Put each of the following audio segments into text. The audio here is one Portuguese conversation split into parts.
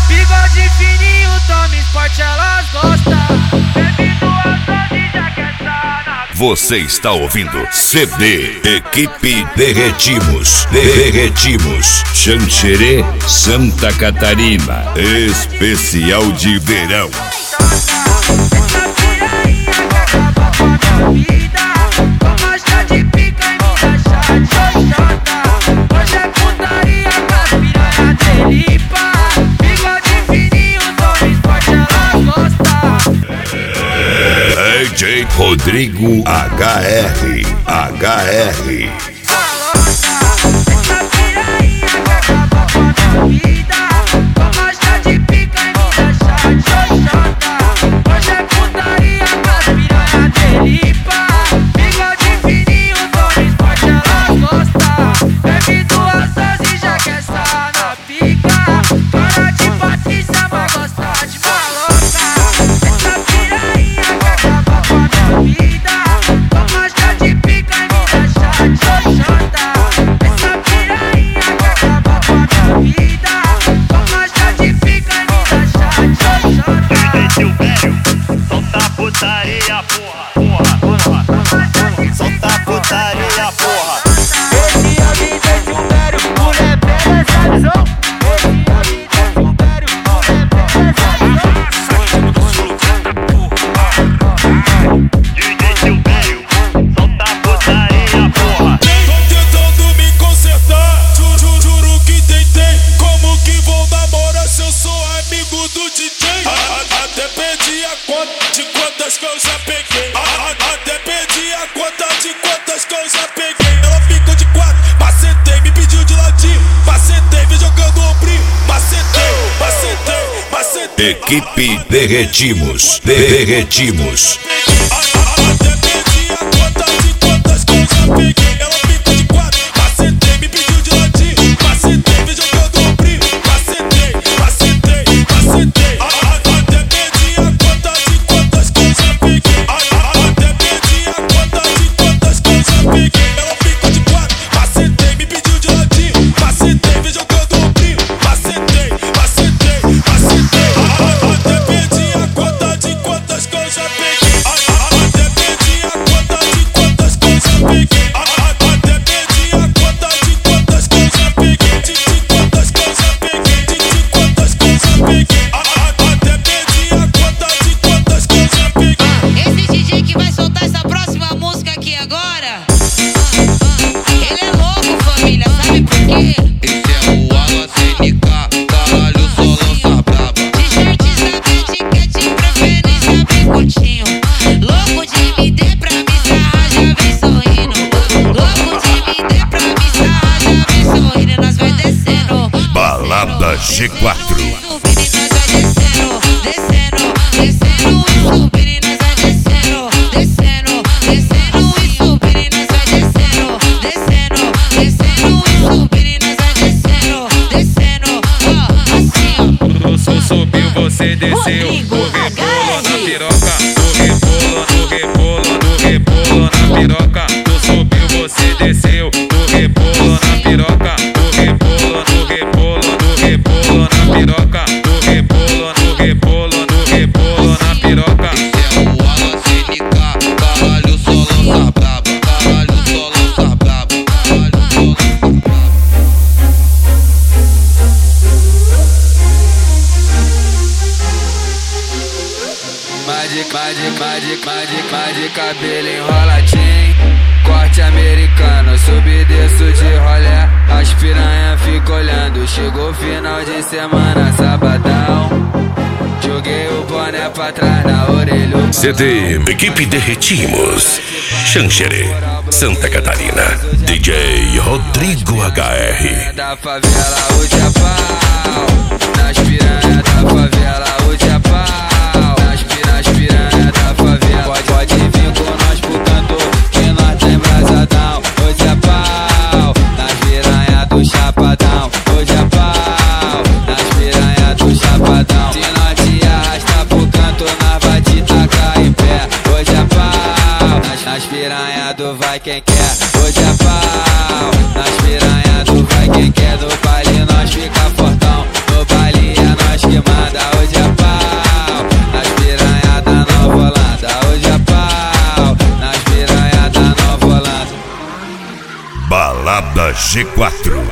Bigode fininho, tome esporte, elas gostam. Bebe duas doses, já quer sanar. Você está ouvindo CD Equipe Derretimos. Derretimos. Xanxerê, Santa Catarina. Especial de verão. Essa piranha que acabou com a minha vida. Toma chá de pica e me dá chá de xoxota. Hoje é putaria com as piranha delipa. Bigode fininho, toma esporte, elas gostam. DJ Rodrigo HR. Essa piranha que acabou com a minha vida. Toma chá de pica e me dá chá de xoxota. Hoje é putaria com as piranha delipa. Bigode fininho, toma esporte, elas gostam. Bebe duas doses, já quer sair na pica. Cara de Patrícia, vai gostar de maloca. Essa piranha que acabou com a minha vida. Toma chá de pica e me dá chá de xoxota. Essa piranha que acabou com a minha vida. Toma chá de pica e me dá chá de xoxota. Solta putaria, porra. Solta putaria, porra. Esse é o DJ Silvério, mulher pega essa visão. Esse é o DJ Silvério, mulher pega essa visão. DJ Silvério, solta putaria, porra. Tô tentando me consertar, juro que tentei. Como que vou namorar se eu sou amigo do DJ? Até perdi a conta de quantas que eu já peguei. Até perdi a conta de quantas que eu já peguei. Ela ficou de quatro, macetei, me pediu de ladinho. Macetei, vem jogando ombrinho. Macetei. Equipe Derretimos. Derretimos. Até perdi a conta de quantas que eu já peguei. Ela ficou de quatro, macetei, me pediu de ladinho. Macetei, vem jogando ombrinho. Macetei. Até perdi a conta de quantas que eu já peguei. Até perdi a conta de quantas que eu já peguei. Ela ficou de quatro, macetei, me pediu de ladinho. Macetei, vem jogando ombrinho. Macetei. Até perdi a conta de quantas que eu já peguei. Até perdi a conta de quantas que eu já peguei. Até perdi a conta de quantas que eu já peguei. De quantas que eu já peguei. De quantas que eu já peguei. Até perdi a conta de quantas que eu já peguei. Esse DJ que vai soltar essa próxima música aqui agora, ele é louco, família, sabe por quê? Esse é o Ala CNK, caralho, só lança braba. T-shirts da etiquete, preferência bem curtinho. Louco de me der pra me sarrar, já vem sorrindo. Louco de me der pra me sarrar, já vem sorrindo. Nós vai descendo. Balada G4. Subindo e nós vai descendo. Descendo e subindo e nós vai descendo. Descendo e subindo e nós vai descendo. Descendo e subindo e nós vai descendo. Descendo, ó, assim, ó. Tu subiu, você desceu. Tu rebola na piroca. Tu rebola na piroca. Tu subiu, você desceu. Tu rebola na piroca. Tu rebola na piroca. Tu rebola na piroca. Esse é o Ala CNK, caralho, só lança braba. Caralho, só lança braba. Mais de cabelo enroladinho, corte americano, subi e desço de rolé, as piranha ficam olhando. Chegou final de semana, sabadão, joguei o boné pra trás na orelha. CD Equipe Derretimos. Xanxerê, Santa Catarina. DJ Rodrigo HR. Da favela, o Japão, nas piranha da favela, o Japão. Nas piranha da favela, pode vir com nós pro cantor, que nós tem brasadão. O Japão, nas piranha do Chapadão. O Japão, nas piranha do Chapadão. Se nós te arrastar pro canto, nós vai te tacar em pé. O Japão, nas piranha do vai quem quer. O Japão, nas piranha do vai quem quer. No baile nós fica fortão, no baile é nós que Balada G4.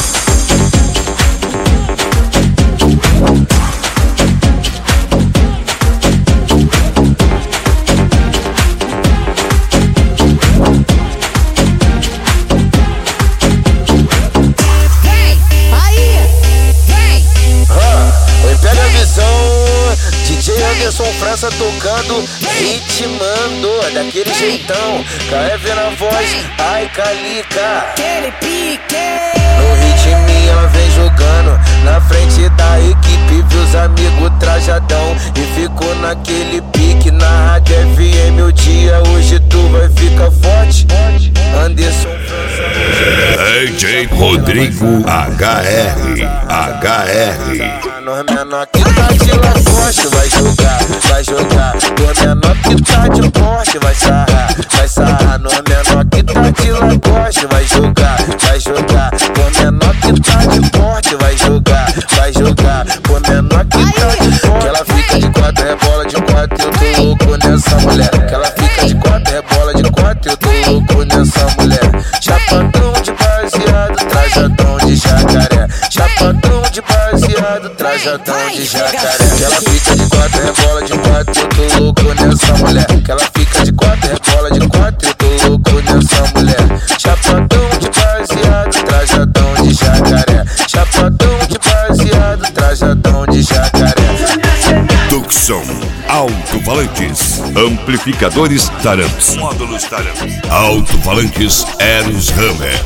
França tocando, ritmando, daquele jeitão. KF na voz, ai Calica. Aquele pique. No ritmo ela vem jogando, na frente da equipe, viu os amigos trajadão. E ficou naquele pique, na rádio FM o dia. Hoje tu vai ficar forte, Anderson França. DJ Rodrigo HR. Nós menor que tá de lacoste, vai jogar. Nós menor que tá de poste, vai sarrar. Nós menor que tá de lacoste, vai jogar. Nós menor que tá de porte, vai jogar. Nós menor que tá de porte. Que ela fica de quatro, rebola de quatro, eu tô louco nessa mulher. Que ela fica de quatro, rebola de quatro, eu tô louco nessa mulher. Chapadão de baseado, trajadão de jacaré. Chapadão de baseado, trajadão de jacaré. Que ela fica de quatro, rebola de quatro, eu tô louco nessa mulher. Que ela fica de quatro, rebola de quatro, eu tô louco nessa mulher. Chapadão de baseado, trajadão de jacaré. Chapadão de baseado, trajadão de jacaré. Tucson, alto-falantes, amplificadores Taramps, módulos Taramps, alto-falantes Eros Hammer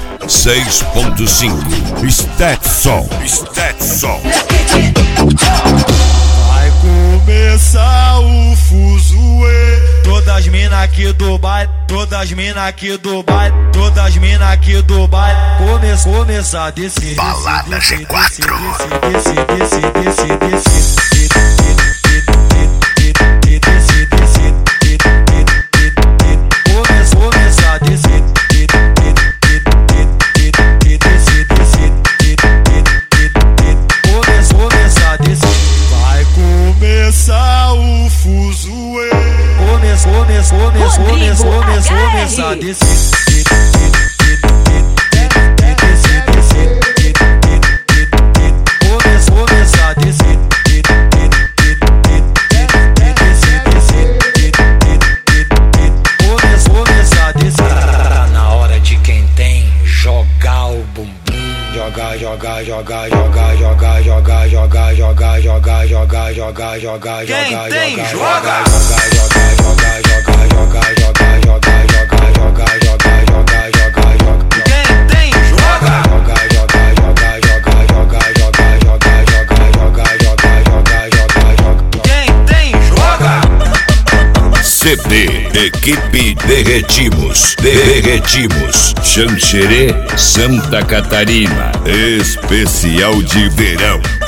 6.5, Stetson. Vai começar o fuzuê. Todas mina aqui do baile, todas mina aqui do baile, todas mina aqui do baile. Começar a descer. Balada G4. Começar a descer. Começar a descer. Vai começar o fuzuê. Começar a descer. Quem tem, joga! CD Equipe Derretimos, Xanxerê, Santa Catarina, especial de verão.